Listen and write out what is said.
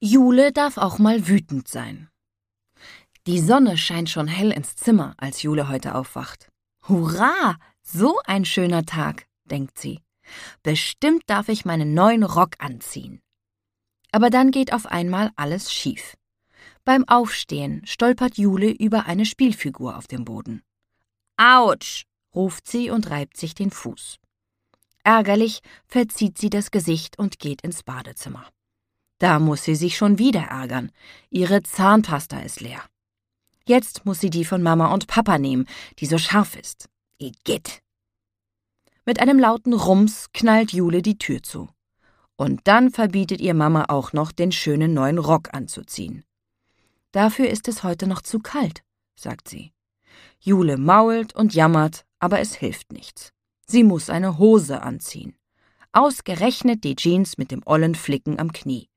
Jule darf auch mal wütend sein. Die Sonne scheint schon hell ins Zimmer, als Jule heute aufwacht. Hurra, so ein schöner Tag, denkt sie. Bestimmt darf ich meinen neuen Rock anziehen. Aber dann geht auf einmal alles schief. Beim Aufstehen stolpert Jule über eine Spielfigur auf dem Boden. Autsch, ruft sie und reibt sich den Fuß. Ärgerlich verzieht sie das Gesicht und geht ins Badezimmer. Da muss sie sich schon wieder ärgern. Ihre Zahnpasta ist leer. Jetzt muss sie die von Mama und Papa nehmen, die so scharf ist. Igitt! Mit einem lauten Rums knallt Jule die Tür zu. Und dann verbietet ihr Mama auch noch, den schönen neuen Rock anzuziehen. Dafür ist es heute noch zu kalt, sagt sie. Jule mault und jammert, aber es hilft nichts. Sie muss eine Hose anziehen. Ausgerechnet die Jeans mit dem ollen Flicken am Knie.